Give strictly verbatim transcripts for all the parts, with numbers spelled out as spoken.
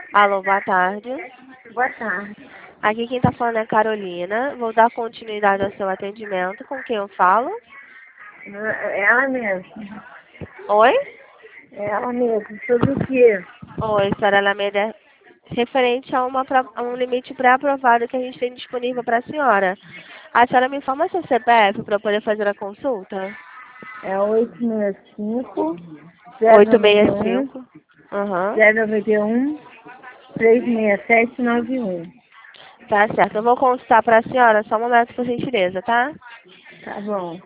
Alô, boa tarde. Boa tarde. Aqui quem está falando é a Carolina. Vou dar continuidade ao seu atendimento. Com quem eu falo? É ela mesma. Oi? É ela mesma. Sobre o quê? Oi, senhora Alameda. Referente a, uma, pro- a um limite pré-aprovado que a gente tem disponível para a senhora. A senhora me informa seu C P F para eu poder fazer a consulta? É oito seis cinco, zero oito nove seis um, cinco. Aham. zero nove um, três seis sete nove um. Tá certo. Eu vou consultar para a senhora. Só um momento, por gentileza, tá? Tá bom.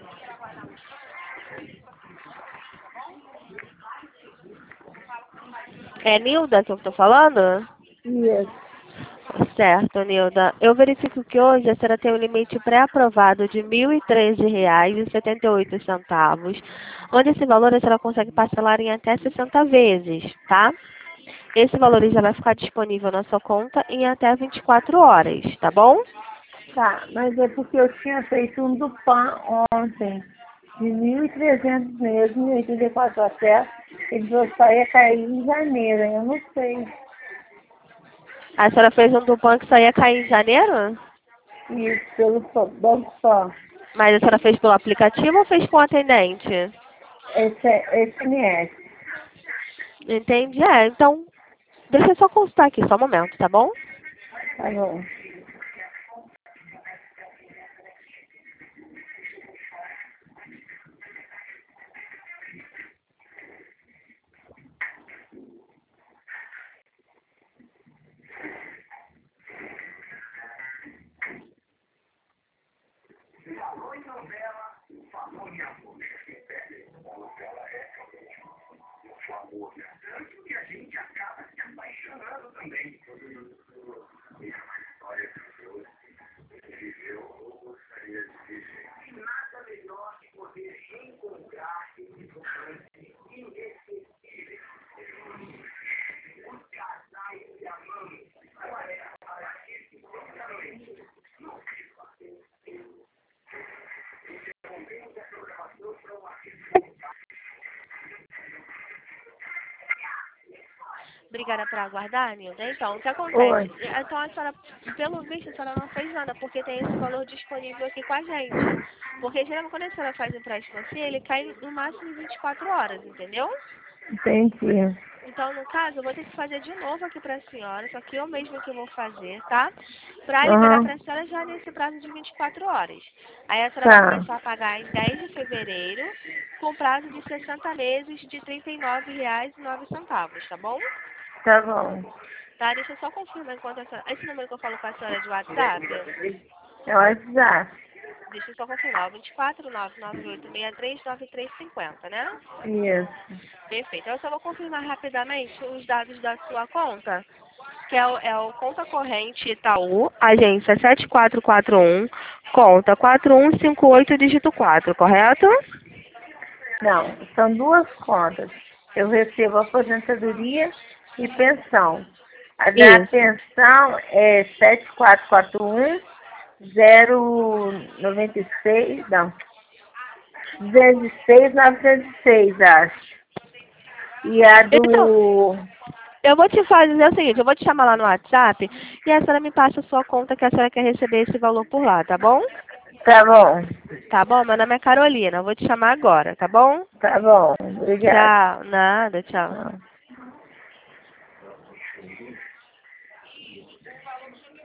É Nilda que eu estou falando? Isso. Certo, Nilda. Eu verifico que hoje a senhora tem um limite pré-aprovado de mil e treze reais e setenta e oito centavos, onde esse valor a senhora consegue parcelar em até sessenta vezes, tá? Esse valor já vai ficar disponível na sua conta em até vinte e quatro horas, tá bom? Tá, mas é porque eu tinha feito um do PAN ontem, de mil e trezentos mesmo, e oitenta e quatro acessos. Ele falou que só ia cair em janeiro, eu não sei. A senhora fez um do banco que só ia cair em janeiro? Isso, pelo só- Banco Só. Mas a senhora fez pelo aplicativo ou fez com o atendente? Esse é S M S. Entendi. É, então, deixa eu só consultar aqui, só um momento, tá bom? Tá bom. Obrigada por aguardar, Nilda. Então, o que acontece? Oi. Então, a senhora, pelo visto, a senhora não fez nada, porque tem esse valor disponível aqui com a gente. Porque, geralmente, quando a senhora faz um empréstimo assim, ele cai no máximo em vinte e quatro horas, entendeu? Entendi. Então, no caso, eu vou ter que fazer de novo aqui para a senhora, só que eu mesma que vou fazer, tá? Para liberar Aham. para a senhora já nesse prazo de vinte e quatro horas. Aí a senhora vai Tá. começar a pagar em dez de fevereiro, com prazo de sessenta meses de trinta e nove reais e nove centavos, tá bom? Tá bom. Tá, deixa eu só confirmar enquanto a senhora... Esse número que eu falo com a senhora é de WhatsApp? É o WhatsApp. Deixa eu só confirmar. vinte e quatro, nove nove oito seis três, nove três cinco zero, né? Isso. Perfeito. Eu só vou confirmar rapidamente os dados da sua conta, que é o, é o conta corrente Itaú, agência sete quatro quatro um, conta quatro um cinco oito, dígito quatro, correto? Não, são duas contas. Eu recebo aposentadoria e pensão. A da Isso. pensão é sete quatro quatro um zero nove seis, não, duzentos e seis novecentos e seis, acho. E a Então, do... eu vou te fazer o seguinte, eu vou te chamar lá no WhatsApp e a senhora me passa a sua conta que a senhora quer receber esse valor por lá, tá bom? Tá bom, Tá bom? Meu nome é Carolina. Eu vou te chamar agora, tá bom? tá bom, obrigado. Tchau. Nada, tchau. Tchau.